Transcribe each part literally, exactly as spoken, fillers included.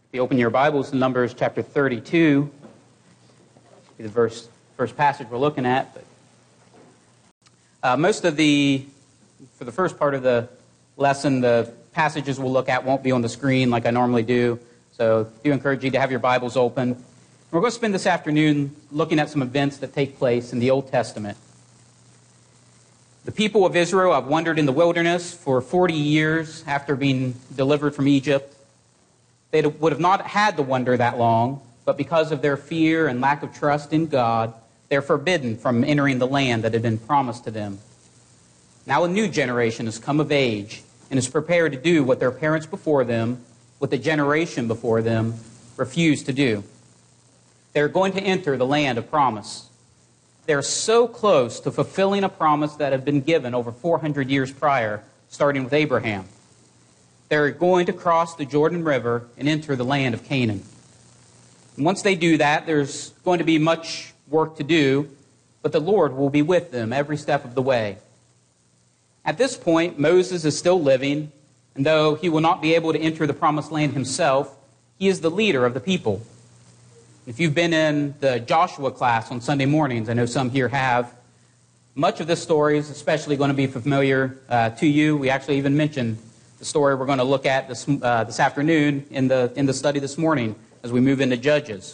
If you open your Bibles to Numbers chapter thirty-two, be the verse, first passage we're looking at. But uh, most of the, for the first part of the lesson, the passages we'll look at won't be on the screen like I normally do. So I do encourage you to have your Bibles open. We're going to spend this afternoon looking at some events that take place in the Old Testament. The people of Israel have wandered in the wilderness for forty years after being delivered from Egypt. They would have not had to wander that long, but because of their fear and lack of trust in God, they're forbidden from entering the land that had been promised to them. Now a new generation has come of age and is prepared to do what their parents before them, what the generation before them, refused to do. They're going to enter the land of promise. They're so close to fulfilling a promise that had been given over four hundred years prior, starting with Abraham. They're going to cross the Jordan River and enter the land of Canaan. And once they do that, there's going to be much work to do, but the Lord will be with them every step of the way. At this point, Moses is still living, and though he will not be able to enter the promised land himself, he is the leader of the people. If you've been in the Joshua class on Sunday mornings, I know some here have, much of this story is especially going to be familiar uh, to you. We actually even mentioned the story we're going to look at this, uh, this afternoon in the, in the study this morning as we move into Judges.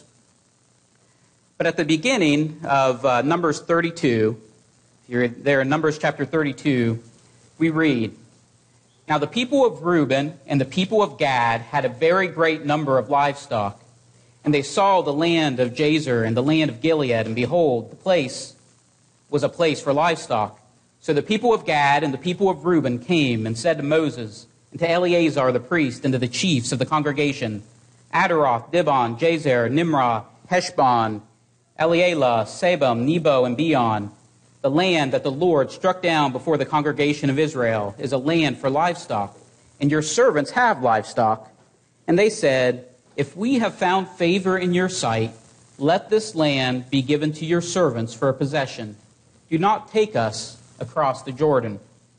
But at the beginning of uh, Numbers thirty-two, you're there in Numbers chapter thirty-two, we read, "Now the people of Reuben and the people of Gad had a very great number of livestock, and they saw the land of Jazer and the land of Gilead, and behold, the place was a place for livestock. So the people of Gad and the people of Reuben came and said to Moses, and to Eleazar the priest, and to the chiefs of the congregation, Adaroth, Dibon, Jazer, Nimrah, Heshbon, Elealeh, Sebam, Nebo, and Beon, the land that the Lord struck down before the congregation of Israel is a land for livestock, and your servants have livestock. And they said, if we have found favor in your sight, let this land be given to your servants for a possession. Do not take us across the Jordan."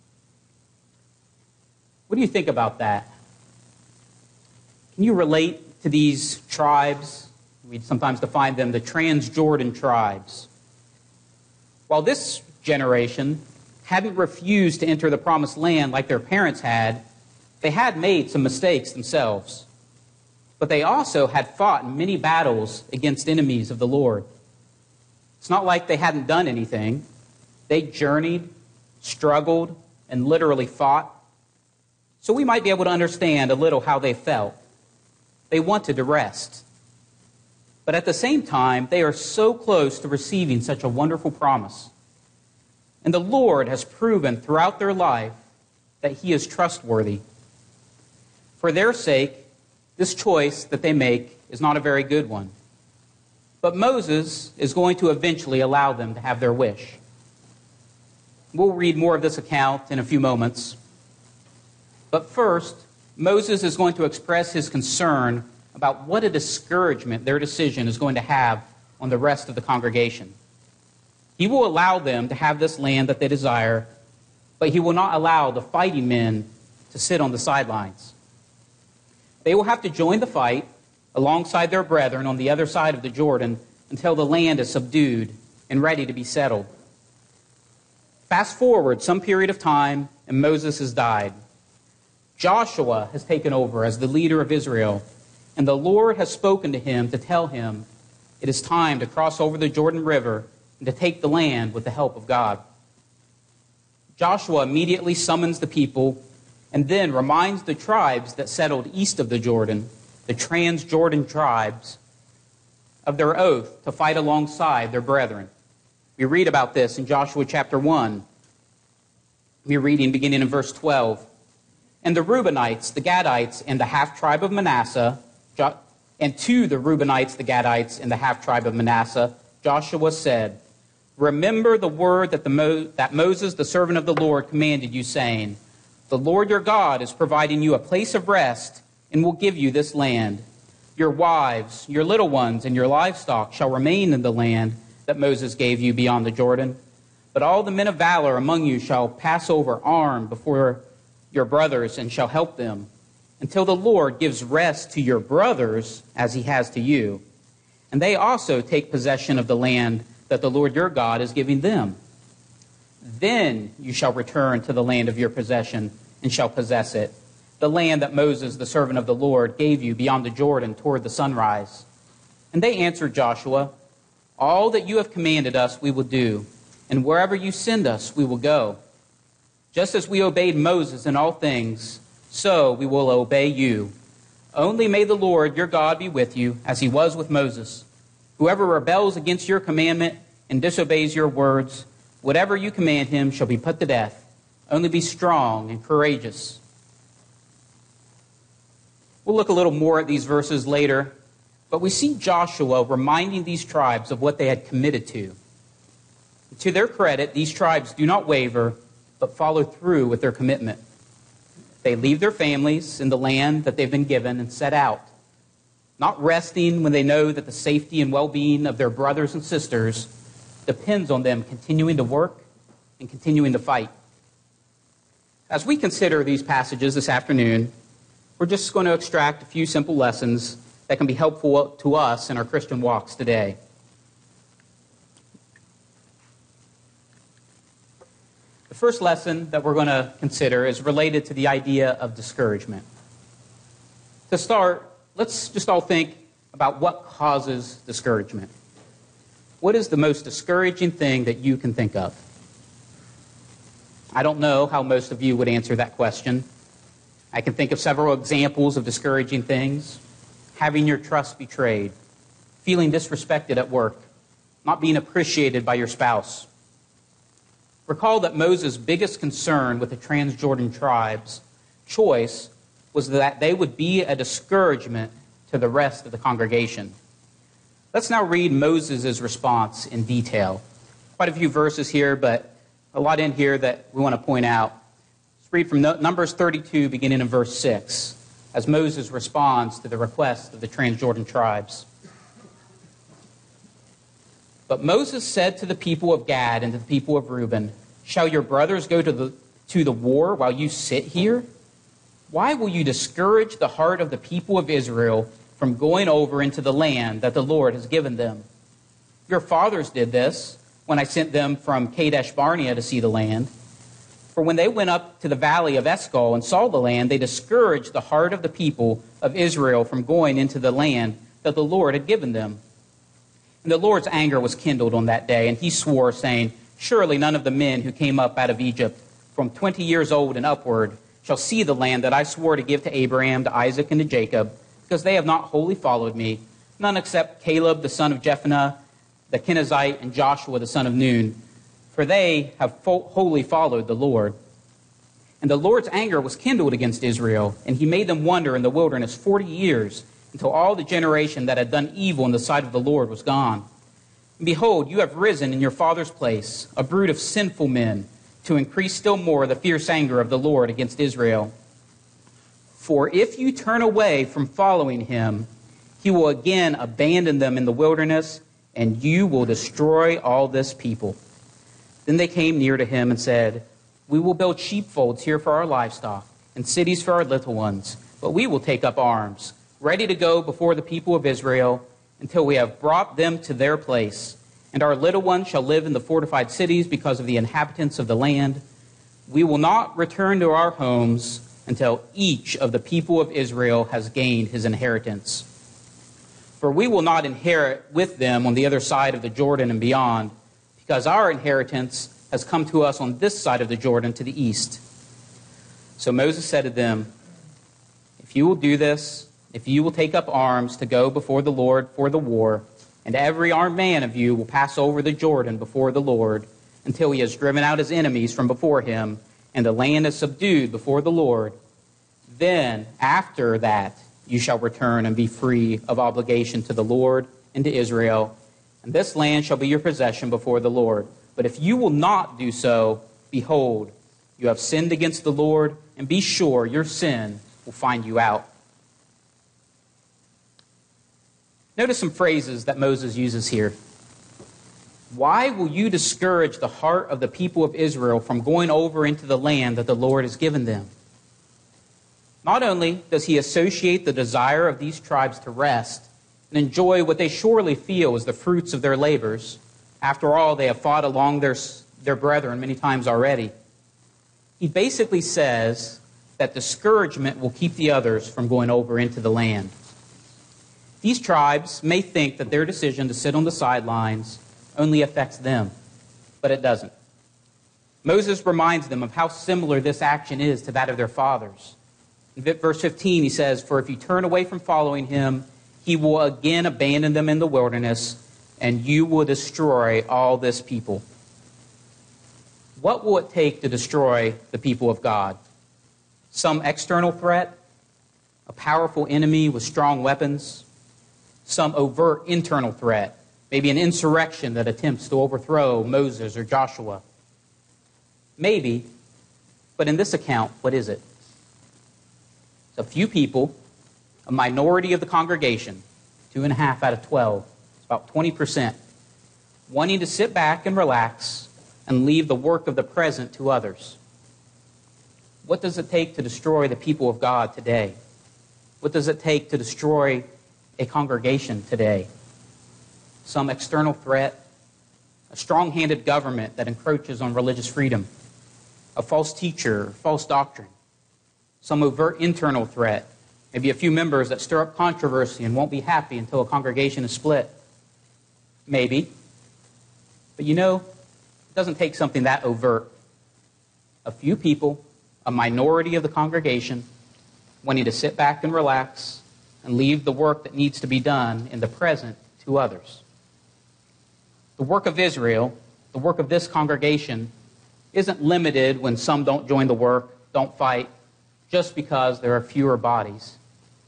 What do you think about that? Can you relate to these tribes? We sometimes define them the Transjordan tribes. While this generation hadn't refused to enter the promised land like their parents had, they had made some mistakes themselves. But they also had fought in many battles against enemies of the Lord. It's not like they hadn't done anything. They journeyed, struggled, and literally fought. So we might be able to understand a little how they felt. They wanted to rest. But at the same time, they are so close to receiving such a wonderful promise. And the Lord has proven throughout their life that He is trustworthy. For their sake, this choice that they make is not a very good one. But Moses is going to eventually allow them to have their wish. We'll read more of this account in a few moments. But first, Moses is going to express his concern about what a discouragement their decision is going to have on the rest of the congregation. He will allow them to have this land that they desire, but he will not allow the fighting men to sit on the sidelines. They will have to join the fight alongside their brethren on the other side of the Jordan until the land is subdued and ready to be settled. Fast forward some period of time, and Moses has died. Joshua has taken over as the leader of Israel, and the Lord has spoken to him to tell him it is time to cross over the Jordan River and to take the land with the help of God. Joshua immediately summons the people and then reminds the tribes that settled east of the Jordan, the Transjordan tribes, of their oath to fight alongside their brethren. We read about this in Joshua chapter one. We're reading beginning in verse twelve. "And the Reubenites, the Gadites, and the half-tribe of Manasseh, and to the Reubenites, the Gadites, and the half-tribe of Manasseh, Joshua said, remember the word that, the Mo- that Moses, the servant of the Lord, commanded you, saying, the Lord your God is providing you a place of rest and will give you this land. Your wives, your little ones, and your livestock shall remain in the land that Moses gave you beyond the Jordan. But all the men of valor among you shall pass over armed before your brothers and shall help them. until the Lord gives rest to your brothers as he has to you, and they also take possession of the land that the Lord your God is giving them. Then you shall return to the land of your possession and shall possess it, the land that Moses, the servant of the Lord, gave you beyond the Jordan toward the sunrise. And they answered Joshua, all that you have commanded us we will do, and wherever you send us we will go. Just as we obeyed Moses in all things, so we will obey you. Only may the Lord your God be with you, as he was with Moses. Whoever rebels against your commandment and disobeys your words, whatever you command him shall be put to death. Only be strong and courageous. We'll look a little more at these verses later, but we see Joshua reminding these tribes of what they had committed to. To their credit, these tribes do not waver, but follow through with their commitment. They leave their families in the land that they've been given and set out, not resting when they know that the safety and well-being of their brothers and sisters depends on them continuing to work and continuing to fight. As we consider these passages this afternoon, we're just going to extract a few simple lessons that can be helpful to us in our Christian walks today. The first lesson that we're going to consider is related to the idea of discouragement. To start, let's just all think about what causes discouragement. What is the most discouraging thing that you can think of? I don't know how most of you would answer that question. I can think of several examples of discouraging things. Having your trust betrayed, feeling disrespected at work, not being appreciated by your spouse. Recall that Moses' biggest concern with the Transjordan tribes' choice was that they would be a discouragement to the rest of the congregation. Let's now read Moses' response in detail. Quite a few verses here, but a lot in here that we want to point out. Let's read from Numbers thirty-two, beginning in verse six, as Moses responds to the request of the Transjordan tribes. But Moses said to the people of Gad and to the people of Reuben, shall your brothers go to the, to the war while you sit here? Why will you discourage the heart of the people of Israel from going over into the land that the Lord has given them? Your fathers did this when I sent them from Kadesh Barnea to see the land. For when they went up to the valley of Eshcol and saw the land, they discouraged the heart of the people of Israel from going into the land that the Lord had given them. And the Lord's anger was kindled on that day, and he swore, saying, surely none of the men who came up out of Egypt from twenty years old and upward shall see the land that I swore to give to Abraham, to Isaac, and to Jacob, because they have not wholly followed me, none except Caleb the son of Jephunneh, the Kenizzite, and Joshua the son of Nun, for they have wholly followed the Lord. And the Lord's anger was kindled against Israel, and he made them wander in the wilderness forty years, until all the generation that had done evil in the sight of the Lord was gone. And behold, you have risen in your father's place, a brood of sinful men, to increase still more the fierce anger of the Lord against Israel. For if you turn away from following him, he will again abandon them in the wilderness, and you will destroy all this people. Then they came near to him and said, we will build sheepfolds here for our livestock, and cities for our little ones, but we will take up arms, ready to go before the people of Israel, until we have brought them to their place. And our little ones shall live in the fortified cities because of the inhabitants of the land. We will not return to our homes until each of the people of Israel has gained his inheritance. For we will not inherit with them on the other side of the Jordan and beyond, because our inheritance has come to us on this side of the Jordan to the east. So Moses said to them, if you will do this, if you will take up arms to go before the Lord for the war, and every armed man of you will pass over the Jordan before the Lord, until he has driven out his enemies from before him, and the land is subdued before the Lord, then after that you shall return and be free of obligation to the Lord and to Israel, and this land shall be your possession before the Lord. But if you will not do so, behold, you have sinned against the Lord, and be sure your sin will find you out. Notice some phrases that Moses uses here. Why will you discourage the heart of the people of Israel from going over into the land that the Lord has given them? Not only does he associate the desire of these tribes to rest and enjoy what they surely feel is the fruits of their labors, after all, they have fought along their, their brethren many times already, he basically says that discouragement will keep the others from going over into the land. These tribes may think that their decision to sit on the sidelines only affects them, but it doesn't. Moses reminds them of how similar this action is to that of their fathers. In verse fifteen, he says, "For if you turn away from following him, he will again abandon them in the wilderness, and you will destroy all this people." What will it take to destroy the people of God? Some external threat? A powerful enemy with strong weapons? Some overt internal threat? Maybe an insurrection that attempts to overthrow Moses or Joshua? Maybe, but in this account, what is it? It's a few people, a minority of the congregation, two and a half out of twelve, it's about twenty percent, wanting to sit back and relax and leave the work of the present to others. What does it take to destroy the people of God today? What does it take to destroy a congregation today? Some external threat, a strong-handed government that encroaches on religious freedom, a false teacher, false doctrine, some overt internal threat, maybe a few members that stir up controversy and won't be happy until a congregation is split. Maybe. But you know, it doesn't take something that overt. A few people, a minority of the congregation, wanting to sit back and relax and leave the work that needs to be done in the present to others. The work of Israel, the work of this congregation, isn't limited when some don't join the work, don't fight, just because there are fewer bodies.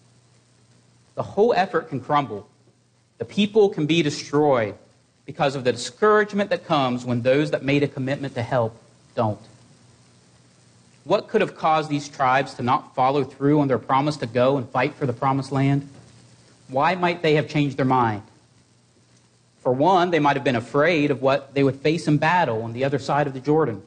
The whole effort can crumble. The people can be destroyed because of the discouragement that comes when those that made a commitment to help don't. What could have caused these tribes to not follow through on their promise to go and fight for the promised land? Why might they have changed their mind? For one, they might have been afraid of what they would face in battle on the other side of the Jordan.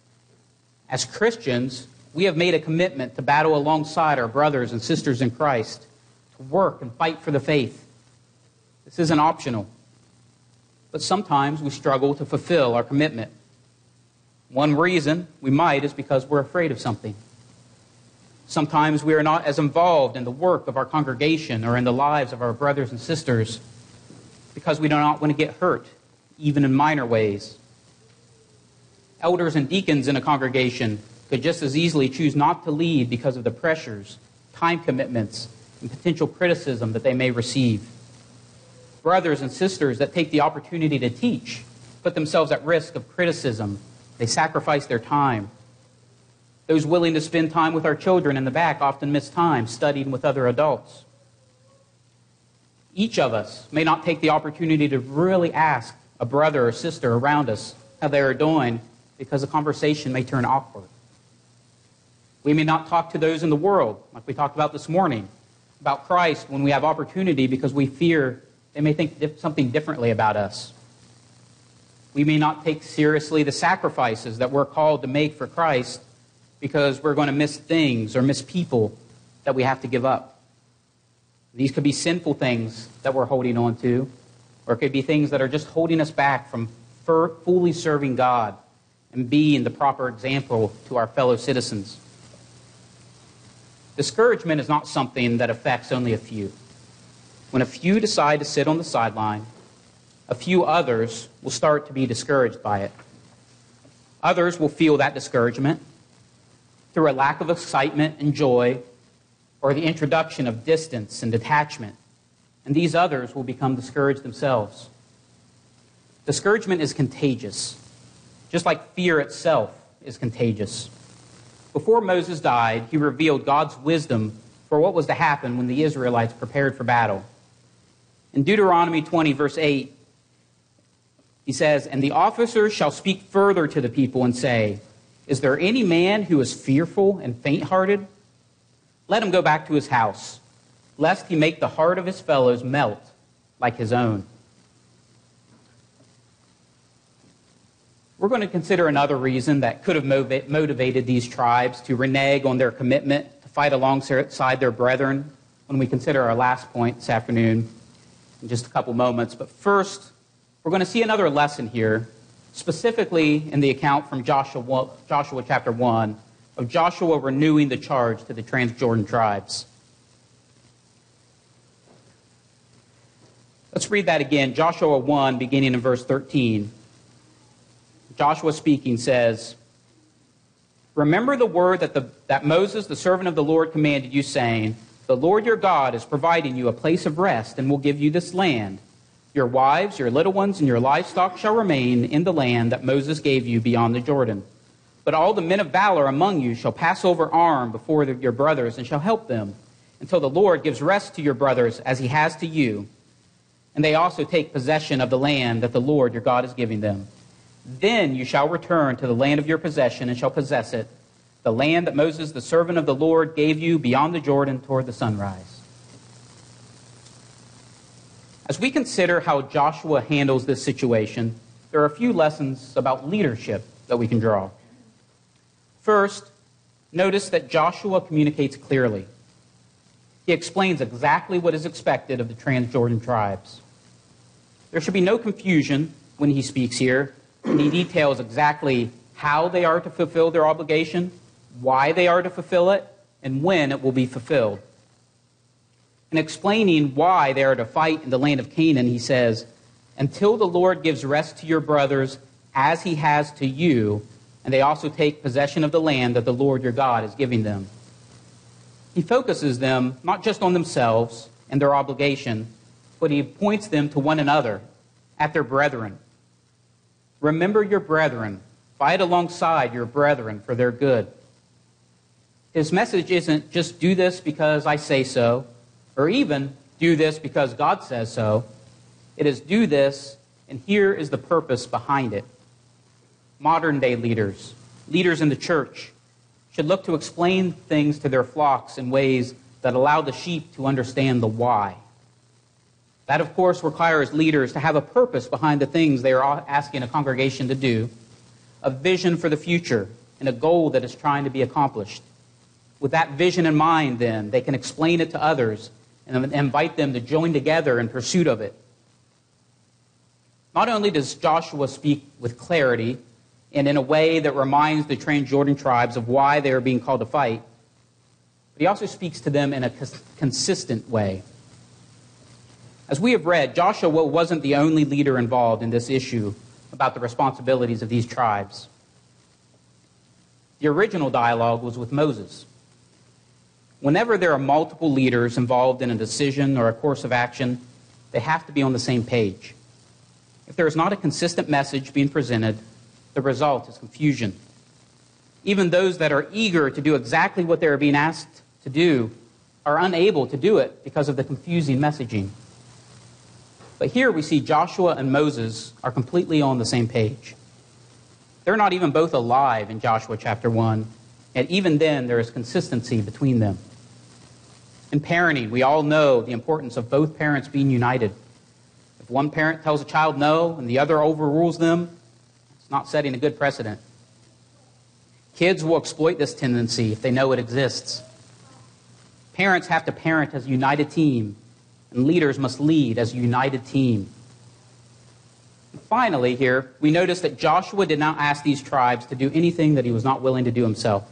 As Christians, we have made a commitment to battle alongside our brothers and sisters in Christ, to work and fight for the faith. This isn't optional. But sometimes we struggle to fulfill our commitment. One reason we might is because we're afraid of something. Sometimes we are not as involved in the work of our congregation or in the lives of our brothers and sisters because we do not want to get hurt, even in minor ways. Elders and deacons in a congregation could just as easily choose not to lead because of the pressures, time commitments, and potential criticism that they may receive. Brothers and sisters that take the opportunity to teach put themselves at risk of criticism. They sacrifice their time. Those willing to spend time with our children in the back often miss time studying with other adults. Each of us may not take the opportunity to really ask a brother or sister around us how they are doing because the conversation may turn awkward. We may not talk to those in the world, like we talked about this morning, about Christ when we have opportunity because we fear they may think dif- something differently about us. We may not take seriously the sacrifices that we're called to make for Christ because we're going to miss things or miss people that we have to give up. These could be sinful things that we're holding on to, or it could be things that are just holding us back from fur- fully serving God and being the proper example to our fellow citizens. Discouragement is not something that affects only a few. When a few decide to sit on the sideline, a few others will start to be discouraged by it. Others will feel that discouragement through a lack of excitement and joy or the introduction of distance and detachment, and these others will become discouraged themselves. Discouragement is contagious, just like fear itself is contagious. Before Moses died, he revealed God's wisdom for what was to happen when the Israelites prepared for battle. In Deuteronomy twenty, verse eight, he says, "And the officers shall speak further to the people and say, 'Is there any man who is fearful and faint-hearted? Let him go back to his house, lest he make the heart of his fellows melt like his own.'" We're going to consider another reason that could have motivated these tribes to renege on their commitment to fight alongside their brethren when we consider our last point this afternoon in just a couple moments. But first, we're going to see another lesson here, specifically in the account from Joshua, Joshua chapter one, of Joshua renewing the charge to the Transjordan tribes. Let's read that again. Joshua one, beginning in verse thirteen. Joshua speaking says, "Remember the word that, the, that Moses, the servant of the Lord, commanded you, saying, the Lord your God is providing you a place of rest and will give you this land. Your wives, your little ones, and your livestock shall remain in the land that Moses gave you beyond the Jordan. But all the men of valor among you shall pass over armed before the, your brothers and shall help them, until the Lord gives rest to your brothers as he has to you. And they also take possession of the land that the Lord your God is giving them. Then you shall return to the land of your possession and shall possess it, the land that Moses, the servant of the Lord, gave you beyond the Jordan toward the sunrise." As we consider how Joshua handles this situation, there are a few lessons about leadership that we can draw. First, notice that Joshua communicates clearly. He explains exactly what is expected of the Transjordan tribes. There should be no confusion when he speaks here, and he details exactly how they are to fulfill their obligation, why they are to fulfill it, and when it will be fulfilled. In explaining why they are to fight in the land of Canaan, he says, "Until the Lord gives rest to your brothers as he has to you, and they also take possession of the land that the Lord your God is giving them." He focuses them not just on themselves and their obligation, but he points them to one another, at their brethren. Remember your brethren. Fight alongside your brethren for their good. His message isn't just do this because I say so, or even do this because God says so. It is do this, and here is the purpose behind it. Modern day leaders, leaders in the church, should look to explain things to their flocks in ways that allow the sheep to understand the why. That, of course, requires leaders to have a purpose behind the things they are asking a congregation to do, a vision for the future, and a goal that is trying to be accomplished. With that vision in mind, then, they can explain it to others and invite them to join together in pursuit of it. Not only does Joshua speak with clarity and in a way that reminds the Transjordan tribes of why they are being called to fight, but he also speaks to them in a consistent way. As we have read, Joshua wasn't the only leader involved in this issue about the responsibilities of these tribes. The original dialogue was with Moses. Whenever there are multiple leaders involved in a decision or a course of action, they have to be on the same page. If there is not a consistent message being presented, the result is confusion. Even those that are eager to do exactly what they are being asked to do are unable to do it because of the confusing messaging. But here we see Joshua and Moses are completely on the same page. They're not even both alive in Joshua chapter one, and even then there is consistency between them. In parenting, we all know the importance of both parents being united. If one parent tells a child no and the other overrules them, it's not setting a good precedent. Kids will exploit this tendency if they know it exists. Parents have to parent as a united team, and leaders must lead as a united team. And finally, here, we notice that Joshua did not ask these tribes to do anything that he was not willing to do himself.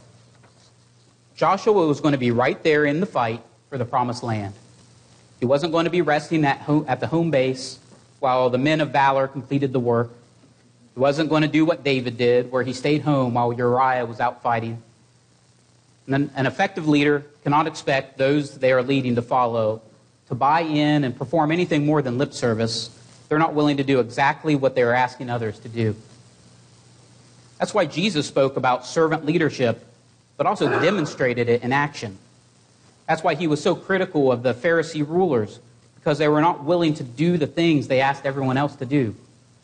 Joshua was going to be right there in the fight for the promised land. He wasn't going to be resting at, home, at the home base while the men of valor completed the work. He wasn't going to do what David did, where he stayed home while Uriah was out fighting. And an effective leader cannot expect those they are leading to follow to buy in and perform anything more than lip service. They're not willing to do exactly what they're asking others to do. That's why Jesus spoke about servant leadership, but also demonstrated it in action. That's why he was so critical of the Pharisee rulers, because they were not willing to do the things they asked everyone else to do.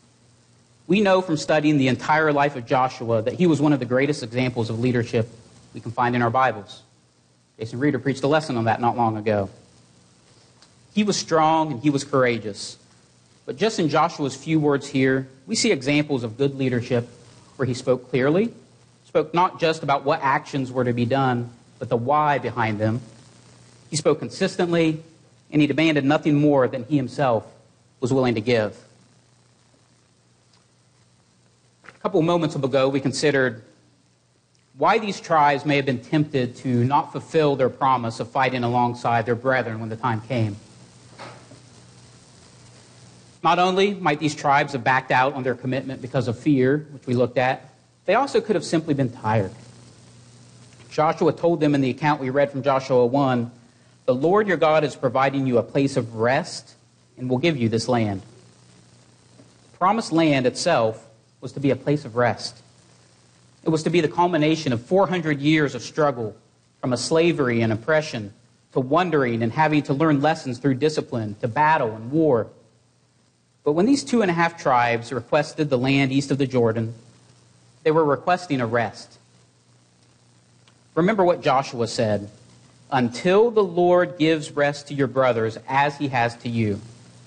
We know from studying the entire life of Joshua that he was one of the greatest examples of leadership we can find in our Bibles. Jason Reeder preached a lesson on that not long ago. He was strong and he was courageous. But just in Joshua's few words here, we see examples of good leadership where he spoke clearly, spoke not just about what actions were to be done, but the why behind them. He spoke consistently, and he demanded nothing more than he himself was willing to give. A couple moments ago, we considered why these tribes may have been tempted to not fulfill their promise of fighting alongside their brethren when the time came. Not only might these tribes have backed out on their commitment because of fear, which we looked at, they also could have simply been tired. Joshua told them in the account we read from Joshua one, "The Lord your God is providing you a place of rest and will give you this land." The promised land itself was to be a place of rest. It was to be the culmination of four hundred years of struggle, from a slavery and oppression to wandering and having to learn lessons through discipline, to battle and war. But when these two and a half tribes requested the land east of the Jordan, they were requesting a rest. Remember what Joshua said, "Until the Lord gives rest to your brothers as he has to you."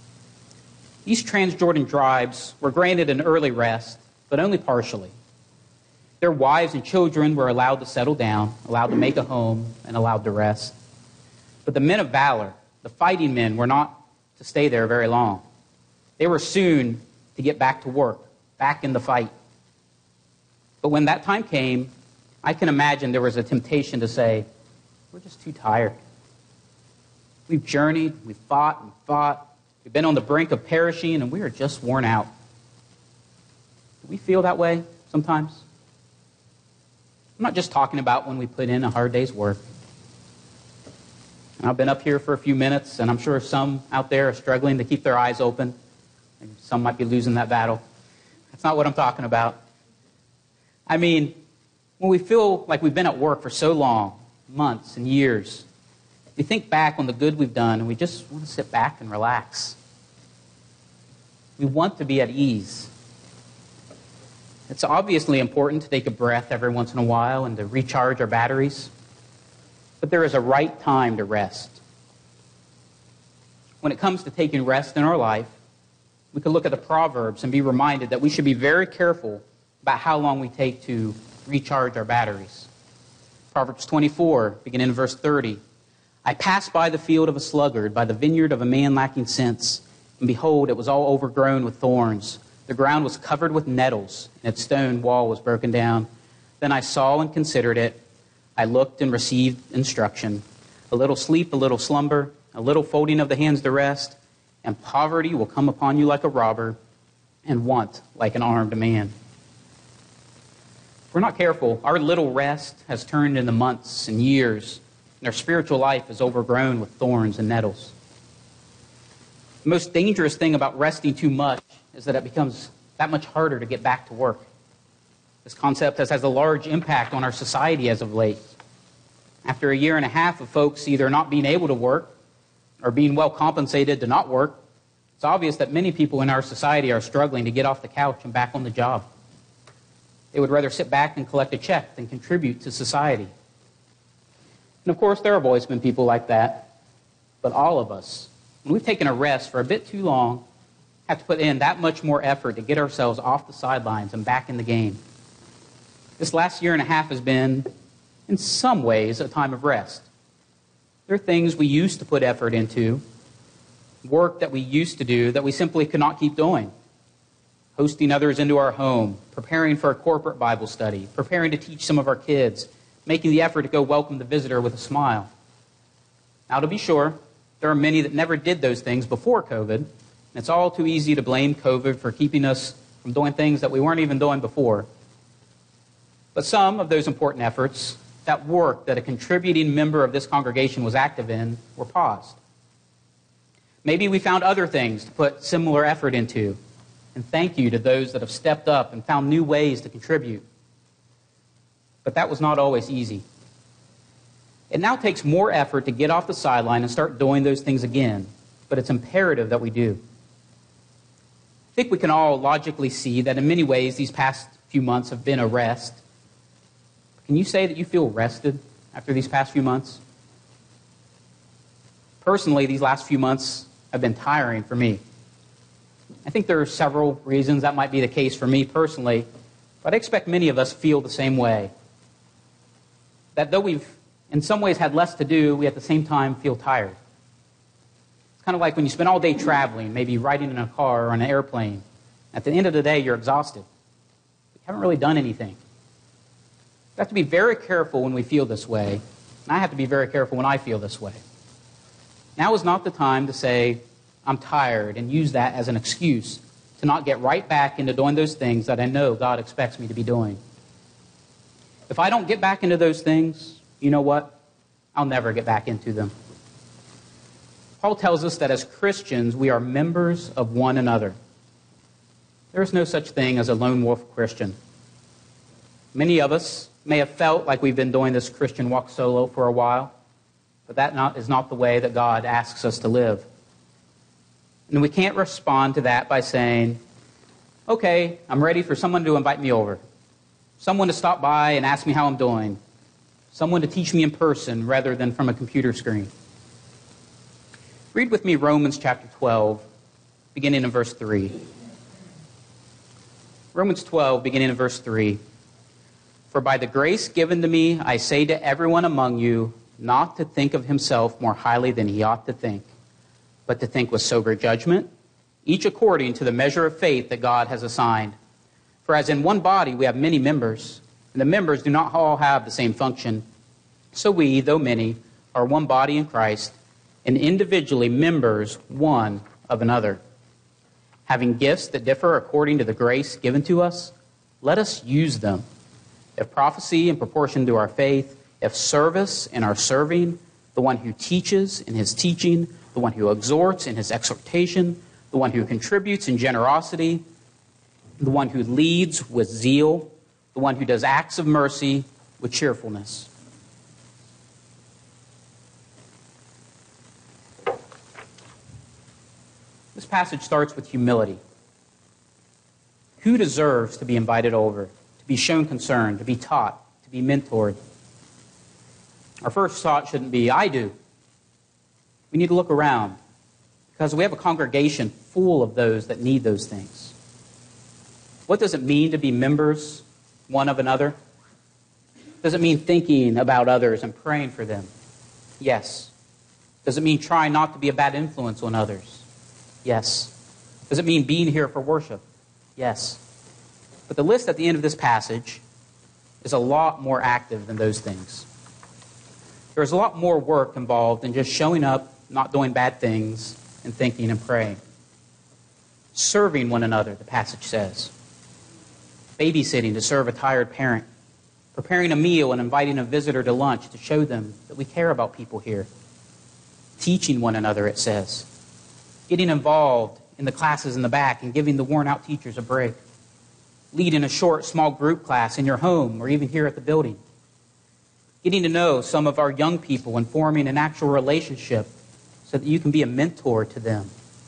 These Transjordan tribes were granted an early rest, but only partially. Their wives and children were allowed to settle down, allowed to make a home, and allowed to rest. But the men of valor, the fighting men, were not to stay there very long. They were soon to get back to work, back in the fight. But when that time came, I can imagine there was a temptation to say, "We're just too tired. We've journeyed, we've fought and fought, we've been on the brink of perishing, and we are just worn out." Do we feel that way sometimes? I'm not just talking about when we put in a hard day's work. And I've been up here for a few minutes, and I'm sure some out there are struggling to keep their eyes open. And some might be losing that battle. That's not what I'm talking about. I mean, when we feel like we've been at work for so long, months and years, we think back on the good we've done, and we just want to sit back and relax. We want to be at ease. It's obviously important to take a breath every once in a while and to recharge our batteries. But there is a right time to rest. When it comes to taking rest in our life, we could look at the Proverbs and be reminded that we should be very careful about how long we take to recharge our batteries. Proverbs twenty-four, beginning in verse thirty. "I passed by the field of a sluggard, by the vineyard of a man lacking sense, and behold, it was all overgrown with thorns. The ground was covered with nettles, and its stone wall was broken down. Then I saw and considered it. I looked and received instruction. A little sleep, a little slumber, a little folding of the hands to rest, and poverty will come upon you like a robber, and want like an armed man." If we're not careful, our little rest has turned into months and years, and our spiritual life is overgrown with thorns and nettles. The most dangerous thing about resting too much is that it becomes that much harder to get back to work. This concept has had a large impact on our society as of late. After a year and a half of folks either not being able to work or being well compensated to not work, it's obvious that many people in our society are struggling to get off the couch and back on the job. They would rather sit back and collect a check than contribute to society. And of course, there have always been people like that. But all of us, when we've taken a rest for a bit too long, have to put in that much more effort to get ourselves off the sidelines and back in the game. This last year and a half has been, in some ways, a time of rest. There are things we used to put effort into, work that we used to do that we simply could not keep doing. Hosting others into our home, preparing for a corporate Bible study, preparing to teach some of our kids, making the effort to go welcome the visitor with a smile. Now, to be sure, there are many that never did those things before COVID, and it's all too easy to blame COVID for keeping us from doing things that we weren't even doing before. But some of those important efforts, that work that a contributing member of this congregation was active in, were paused. Maybe we found other things to put similar effort into, and thank you to those that have stepped up and found new ways to contribute. But that was not always easy. It now takes more effort to get off the sideline and start doing those things again, but it's imperative that we do. I think we can all logically see that in many ways these past few months have been a rest. Can you say that you feel rested after these past few months? Personally, these last few months have been tiring for me. I think there are several reasons that might be the case for me personally, but I expect many of us feel the same way. That though we've in some ways had less to do, we at the same time feel tired. It's kind of like when you spend all day traveling, maybe riding in a car or on an airplane. At the end of the day, you're exhausted. You haven't really done anything. We have to be very careful when we feel this way. And I have to be very careful when I feel this way. Now is not the time to say, I'm tired, and use that as an excuse to not get right back into doing those things that I know God expects me to be doing. If I don't get back into those things, you know what? I'll never get back into them. Paul tells us that as Christians, we are members of one another. There is no such thing as a lone wolf Christian. Many of us may have felt like we've been doing this Christian walk solo for a while, but that not, is not the way that God asks us to live. And we can't respond to that by saying, okay, I'm ready for someone to invite me over, someone to stop by and ask me how I'm doing, someone to teach me in person rather than from a computer screen. Read with me Romans chapter twelve, beginning in verse three. Romans twelve, beginning in verse three. For by the grace given to me, I say to everyone among you, not to think of himself more highly than he ought to think, but to think with sober judgment, each according to the measure of faith that God has assigned. For as in one body we have many members, and the members do not all have the same function, so we, though many, are one body in Christ, and individually members one of another. Having gifts that differ according to the grace given to us, let us use them. If prophecy in proportion to our faith, if service in our serving, the one who teaches in his teaching, the one who exhorts in his exhortation, the one who contributes in generosity, the one who leads with zeal, the one who does acts of mercy with cheerfulness. This passage starts with humility. Who deserves to be invited over, to be shown concern, to be taught, to be mentored? Our first thought shouldn't be, I do. We need to look around because we have a congregation full of those that need those things. What does it mean to be members one of another? Does it mean thinking about others and praying for them? Yes. Does it mean trying not to be a bad influence on others? Yes. Does it mean being here for worship? Yes. But the list at the end of this passage is a lot more active than those things. There's a lot more work involved in just showing up, not doing bad things, and thinking and praying. Serving one another, the passage says. Babysitting to serve a tired parent. Preparing a meal and inviting a visitor to lunch to show them that we care about people here. Teaching one another, it says. Getting involved in the classes in the back and giving the worn-out teachers a break. Leading a short, small group class in your home or even here at the building. Getting to know some of our young people and forming an actual relationship so that you can be a mentor to them.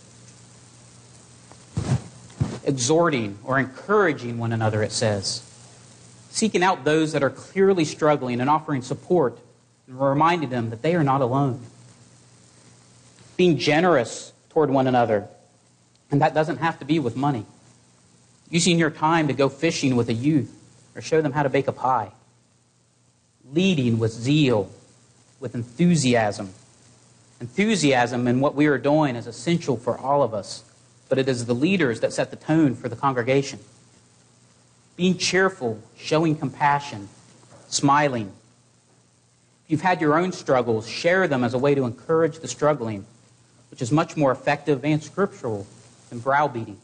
Exhorting or encouraging one another, it says. Seeking out those that are clearly struggling and offering support and reminding them that they are not alone. Being generous toward one another. And that doesn't have to be with money. Using your time to go fishing with a youth or show them how to bake a pie. Leading with zeal, with enthusiasm. Enthusiasm in what we are doing is essential for all of us, but it is the leaders that set the tone for the congregation. Being cheerful, showing compassion, smiling. If you've had your own struggles, share them as a way to encourage the struggling, which is much more effective and scriptural than browbeating.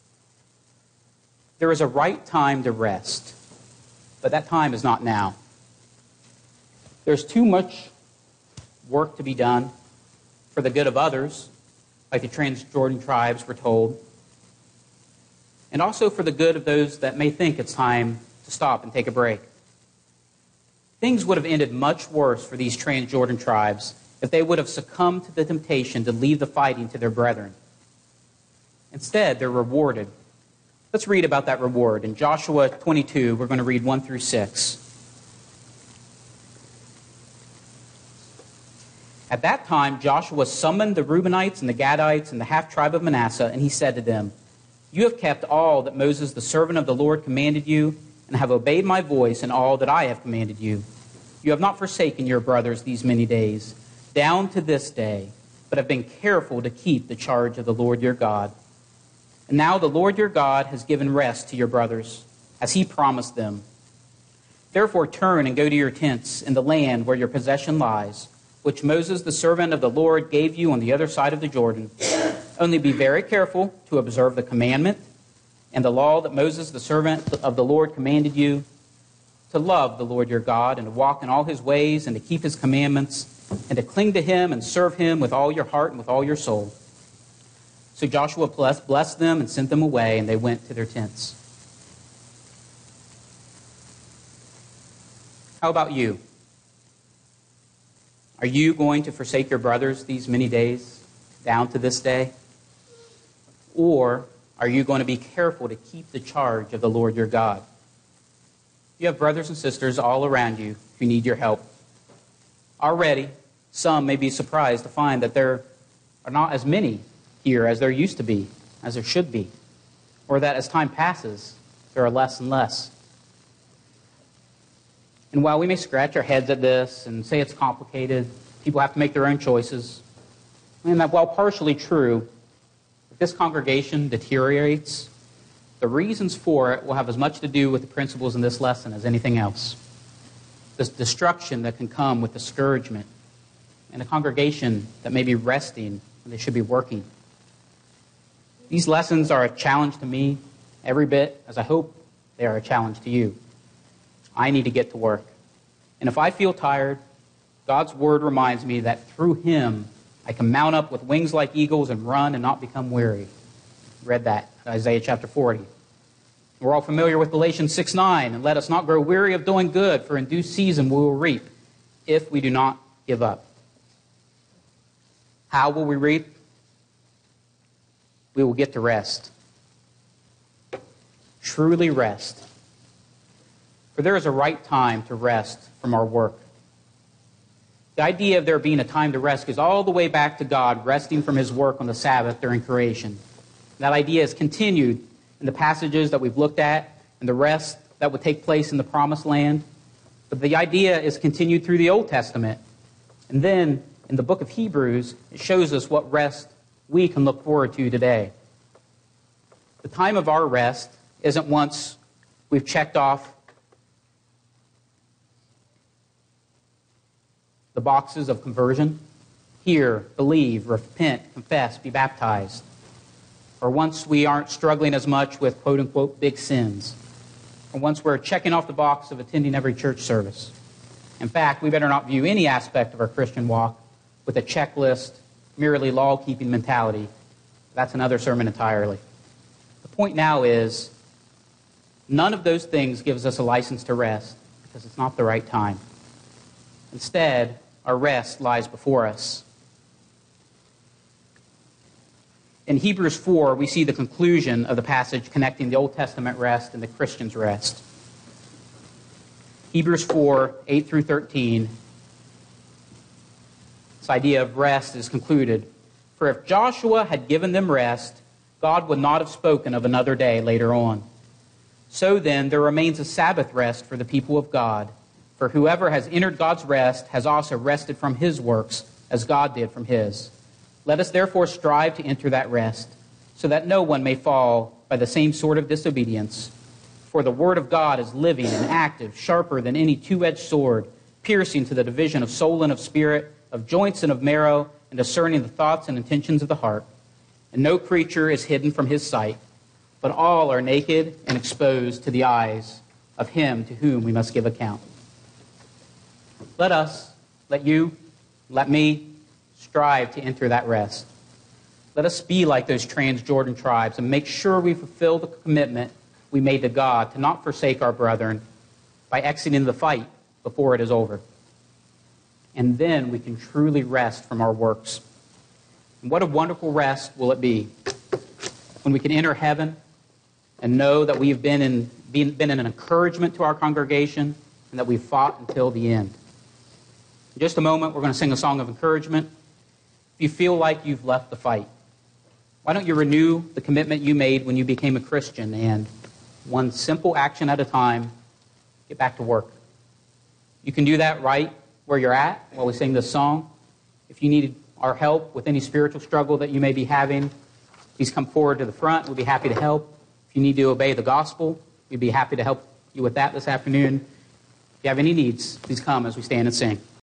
There is a right time to rest, but that time is not now. There's too much work to be done for the good of others, like the Transjordan tribes were told, and also for the good of those that may think it's time to stop and take a break. Things would have ended much worse for these Transjordan tribes if they would have succumbed to the temptation to leave the fighting to their brethren. Instead, they're rewarded. Let's read about that reward. In Joshua twenty-two, we're going to read one through six. At that time, Joshua summoned the Reubenites and the Gadites and the half-tribe of Manasseh, and he said to them, "You have kept all that Moses, the servant of the Lord, commanded you, and have obeyed my voice in all that I have commanded you. You have not forsaken your brothers these many days, down to this day, but have been careful to keep the charge of the Lord your God. And now the Lord your God has given rest to your brothers, as he promised them. Therefore turn and go to your tents in the land where your possession lies, which Moses the servant of the Lord gave you on the other side of the Jordan. Only be very careful to observe the commandment and the law that Moses the servant of the Lord commanded you, to love the Lord your God and to walk in all his ways and to keep his commandments and to cling to him and serve him with all your heart and with all your soul. So Joshua blessed them and sent them away, and they went to their tents. How about you? Are you going to forsake your brothers these many days, down to this day? Or are you going to be careful to keep the charge of the Lord your God? You have brothers and sisters all around you who need your help. Already, some may be surprised to find that there are not as many here as there used to be, as there should be, or that as time passes, there are less and less. And while we may scratch our heads at this and say it's complicated, people have to make their own choices, and that while partially true, if this congregation deteriorates, the reasons for it will have as much to do with the principles in this lesson as anything else. This destruction that can come with discouragement and a congregation that may be resting when they should be working. These lessons are a challenge to me every bit as I hope they are a challenge to you. I need to get to work. And if I feel tired, God's word reminds me that through him I can mount up with wings like eagles and run and not become weary. Read that, Isaiah chapter forty. We're all familiar with Galatians six nine, and let us not grow weary of doing good, for in due season we will reap if we do not give up. How will we reap? We will get to rest. Truly rest. For there is a right time to rest from our work. The idea of there being a time to rest goes all the way back to God resting from his work on the Sabbath during creation. That idea is continued in the passages that we've looked at and the rest that would take place in the Promised Land. But the idea is continued through the Old Testament. And then in the book of Hebrews, it shows us what rest we can look forward to today. The time of our rest isn't once we've checked off the boxes of conversion. Hear, believe, repent, confess, be baptized. Or once we aren't struggling as much with quote-unquote big sins. Or once we're checking off the box of attending every church service. In fact, we better not view any aspect of our Christian walk with a checklist, merely law-keeping mentality. That's another sermon entirely. The point now is, none of those things gives us a license to rest because it's not the right time. Instead, our rest lies before us. In Hebrews four, we see the conclusion of the passage connecting the Old Testament rest and the Christian's rest. Hebrews four, eight through thirteen. This idea of rest is concluded. For if Joshua had given them rest, God would not have spoken of another day later on. So then, there remains a Sabbath rest for the people of God. For whoever has entered God's rest has also rested from his works, as God did from his. Let us therefore strive to enter that rest, so that no one may fall by the same sort of disobedience. For the word of God is living and active, sharper than any two-edged sword, piercing to the division of soul and of spirit, of joints and of marrow, and discerning the thoughts and intentions of the heart. And no creature is hidden from his sight, but all are naked and exposed to the eyes of him to whom we must give account. Let us, let you, let me, strive to enter that rest. Let us be like those Transjordan tribes and make sure we fulfill the commitment we made to God to not forsake our brethren by exiting the fight before it is over. And then we can truly rest from our works. And what a wonderful rest will it be when we can enter heaven and know that we've been in, been, been an encouragement to our congregation and that we've fought until the end. In just a moment, we're going to sing a song of encouragement. If you feel like you've left the fight, why don't you renew the commitment you made when you became a Christian and one simple action at a time, get back to work. You can do that right where you're at while we sing this song. If you need our help with any spiritual struggle that you may be having, please come forward to the front. We'll be happy to help. If you need to obey the gospel, we'd be happy to help you with that this afternoon. If you have any needs, please come as we stand and sing.